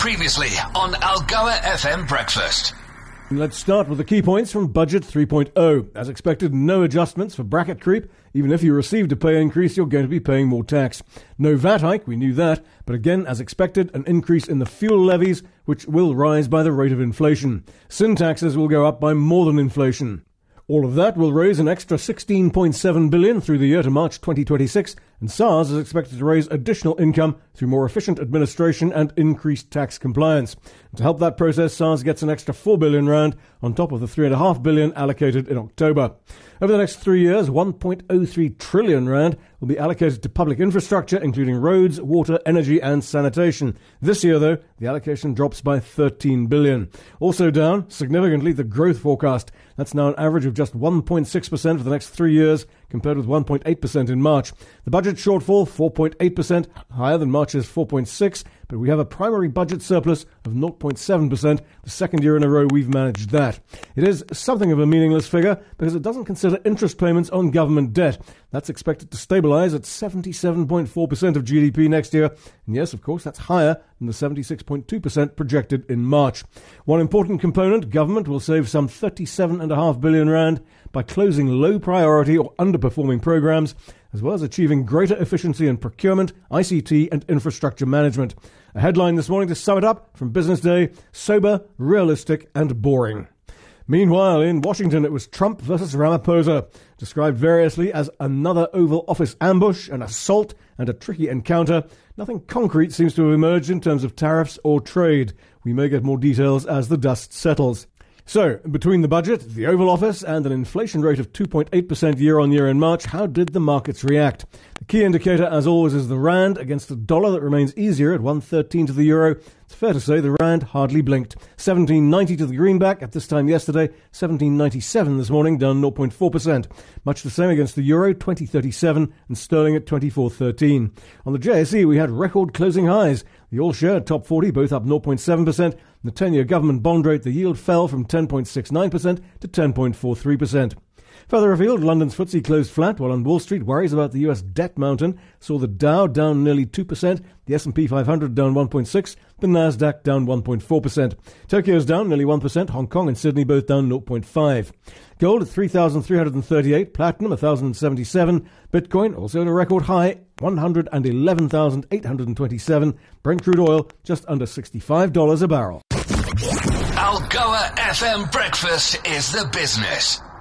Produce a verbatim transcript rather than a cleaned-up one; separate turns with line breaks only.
Previously on Algoa F M Breakfast.
Let's start with the key points from Budget three point oh. As expected, no adjustments for bracket creep. Even if you received a pay increase, you're going to be paying more tax. No V A T hike, we knew that. But again, as expected, an increase in the fuel levies, which will rise by the rate of inflation. Sin taxes will go up by more than inflation. All of that will raise an extra sixteen point seven billion dollars through the year to March twenty twenty-six, and SARS is expected to raise additional income through more efficient administration and increased tax compliance. And to help that process, SARS gets an extra four billion rand on top of the three point five billion allocated in October. Over the next three years, one point oh three trillion rand will be allocated to public infrastructure, including roads, water, energy and sanitation. This year, though, the allocation drops by thirteen billion. Also down, significantly, the growth forecast. That's now an average of just one point six percent for the next three years, compared with one point eight percent in March. The budget shortfall, four point eight percent, higher than March's four point six, but we have a primary budget surplus of zero point seven percent, the second year in a row we've managed that. It is something of a meaningless figure because it doesn't consider interest payments on government debt. That's expected to stabilise at seventy-seven point four percent of G D P next year. And yes, of course, that's higher than the seventy-six point two percent projected in March. One important component, government will save some thirty-seven point five billion rand by closing low-priority or underperforming programs, as well as achieving greater efficiency in procurement, I C T and infrastructure management. A headline this morning to sum it up from Business Day: sober, realistic and boring. Meanwhile, in Washington, it was Trump versus Ramaphosa, described variously as another Oval Office ambush, an assault, and a tricky encounter. Nothing concrete seems to have emerged in terms of tariffs or trade. We may get more details as the dust settles. So, between the budget, the Oval Office, and an inflation rate of two point eight percent year-on-year in March, how did the markets react? The key indicator, as always, is the rand against a dollar that remains easier at one thirteen to the euro. It's fair to say the rand hardly blinked. seventeen ninety to the greenback at this time yesterday, seventeen ninety-seven this morning, down zero point four percent. Much the same against the euro, twenty thirty-seven, and sterling at twenty-four thirteen. On the J S E, we had record closing highs. The all-share top forty, both up zero point seven percent. The ten-year government bond rate, the yield fell from ten point six nine percent to ten point four three percent. Further afield, London's F T S E closed flat, while on Wall Street, worries about the U S debt mountain saw the Dow down nearly two percent, the S and P five hundred down one point six percent, the Nasdaq down one point four percent. Tokyo's down nearly one percent, Hong Kong and Sydney both down zero point five percent. Gold at three thousand three hundred thirty-eight, platinum one thousand seventy-seven, Bitcoin also at a record high, one hundred eleven thousand eight hundred twenty-seven, Brent crude oil just under sixty-five dollars a barrel.
Algoa F M Breakfast is the business.